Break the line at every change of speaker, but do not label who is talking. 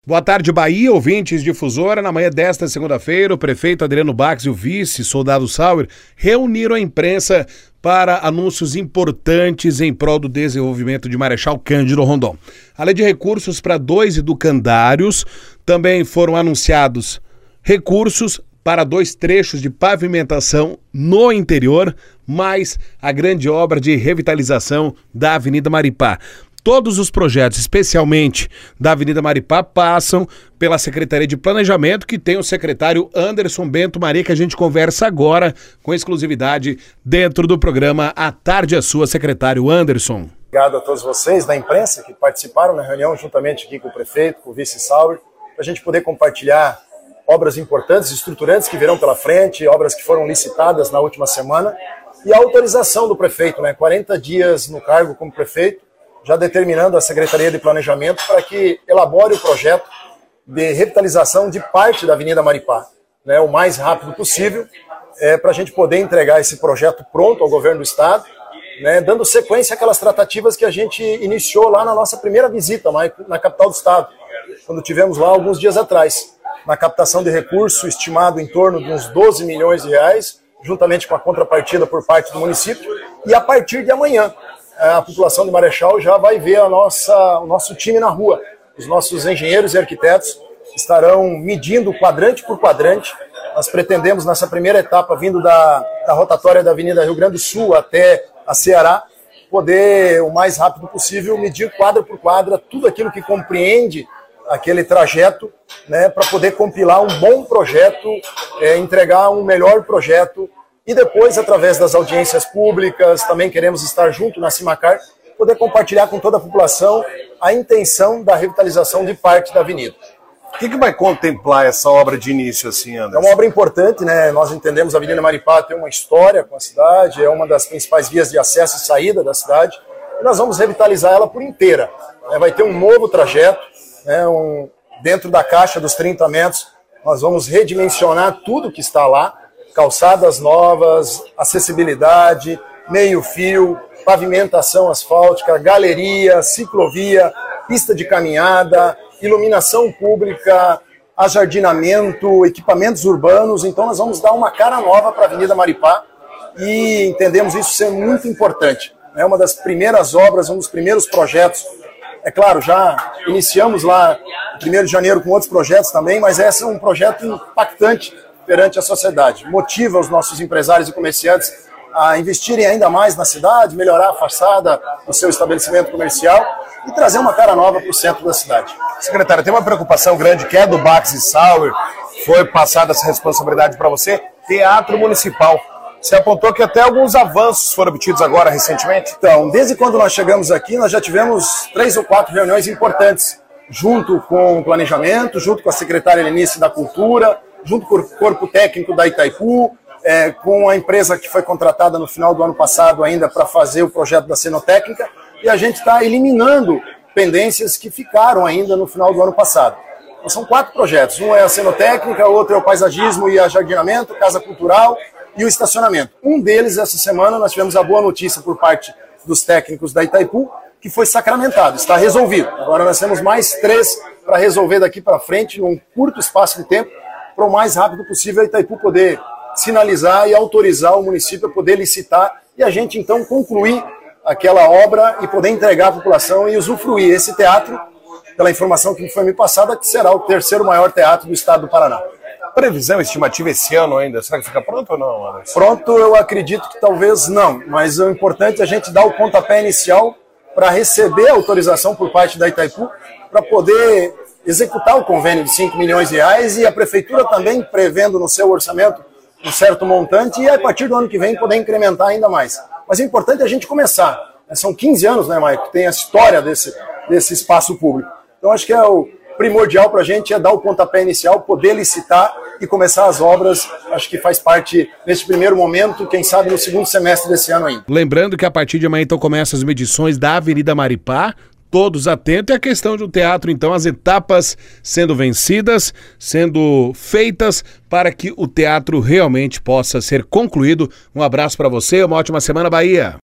Boa tarde, Bahia, ouvintes Difusora. Na manhã desta segunda-feira, o prefeito Adriano Bax e o vice, Soldado Sauer, reuniram a imprensa para anúncios importantes em prol do desenvolvimento de Marechal Cândido Rondon. Além de recursos para 2 educandários, também foram anunciados recursos para 2 trechos de pavimentação no interior, mais a grande obra de revitalização da Avenida Maripá. Todos os projetos, especialmente da Avenida Maripá, passam pela Secretaria de Planejamento, que tem o secretário Anderson Bento Maria, que a gente conversa agora com exclusividade dentro do programa A Tarde é Sua, secretário Anderson.
Obrigado a todos vocês da imprensa que participaram na reunião juntamente aqui com o prefeito, com o vice Sauer, para a gente poder compartilhar obras importantes, estruturantes que virão pela frente, obras que foram licitadas na última semana, e a autorização do prefeito, 40 dias no cargo como prefeito, já determinando a Secretaria de Planejamento para que elabore o projeto de revitalização de parte da Avenida Maripá, o mais rápido possível, para a gente poder entregar esse projeto pronto ao governo do Estado, dando sequência àquelas tratativas que a gente iniciou lá na nossa primeira visita, na capital do Estado, quando tivemos lá alguns dias atrás, na captação de recurso estimado em torno de uns 12 milhões de reais, juntamente com a contrapartida por parte do município, e a partir de amanhã, a população de Marechal já vai ver o nosso time na rua. Os nossos engenheiros e arquitetos estarão medindo quadrante por quadrante. Nós pretendemos, nessa primeira etapa, vindo da rotatória da Avenida Rio Grande do Sul até a Ceará, poder, o mais rápido possível, medir quadra por quadra tudo aquilo que compreende aquele trajeto, para poder compilar um bom projeto, entregar um melhor projeto. E depois, através das audiências públicas, também queremos estar junto na Cimacar, poder compartilhar com toda a população a intenção da revitalização de parte da avenida.
O que vai contemplar essa obra de início, assim, Anderson?
É uma obra importante, Nós entendemos a Avenida Maripá tem uma história com a cidade, é uma das principais vias de acesso e saída da cidade, e nós vamos revitalizar ela por inteira. Vai ter um novo trajeto, dentro da caixa dos 30 metros, nós vamos redimensionar tudo que está lá, calçadas novas, acessibilidade, meio-fio, pavimentação asfáltica, galeria, ciclovia, pista de caminhada, iluminação pública, ajardinamento, equipamentos urbanos. Então nós vamos dar uma cara nova para a Avenida Maripá e entendemos isso ser muito importante. É uma das primeiras obras, um dos primeiros projetos. É claro, já iniciamos lá no 1º de janeiro com outros projetos também, mas esse é um projeto impactante perante a sociedade. Motiva os nossos empresários e comerciantes a investirem ainda mais na cidade, melhorar a fachada do seu estabelecimento comercial e trazer uma cara nova para o centro da cidade.
Secretário, tem uma preocupação grande que é do Bax e Sauer, foi passada essa responsabilidade para você, Teatro Municipal. Você apontou que até alguns avanços foram obtidos agora recentemente?
Então, desde quando nós chegamos aqui, nós já tivemos 3 ou 4 reuniões importantes, junto com o planejamento, junto com a secretária Lenice da Cultura, junto com o corpo técnico da Itaipu, com a empresa que foi contratada no final do ano passado ainda para fazer o projeto da cenotécnica, e a gente está eliminando pendências que ficaram ainda no final do ano passado. Então, são 4 projetos, um é a cenotécnica, outro é o paisagismo e ajardinamento, casa cultural e o estacionamento. Um deles, essa semana, nós tivemos a boa notícia por parte dos técnicos da Itaipu, que foi sacramentado, está resolvido. Agora nós temos mais 3 para resolver daqui para frente, num curto espaço de tempo, para o mais rápido possível a Itaipu poder sinalizar e autorizar o município a poder licitar e a gente então concluir aquela obra e poder entregar à população e usufruir esse teatro, pela informação que foi me passada, que será o 3º maior teatro do estado do Paraná.
Previsão estimativa esse ano ainda, será que fica pronto ou não, Anderson?
Pronto, eu acredito que talvez não, mas o importante é a gente dar o pontapé inicial para receber a autorização por parte da Itaipu, para poder executar o convênio de 5 milhões de reais e a prefeitura também prevendo no seu orçamento um certo montante e a partir do ano que vem poder incrementar ainda mais. Mas é importante a gente começar. São 15 anos, Maicon, que tem a história desse espaço público. Então acho que o primordial para a gente é dar o pontapé inicial, poder licitar e começar as obras. Acho que faz parte nesse primeiro momento, quem sabe no segundo semestre desse ano ainda.
Lembrando que a partir de amanhã então começam as medições da Avenida Maripá, todos atentos, e a questão do teatro, então, as etapas sendo vencidas, sendo feitas para que o teatro realmente possa ser concluído. Um abraço para você, uma ótima semana, Bahia!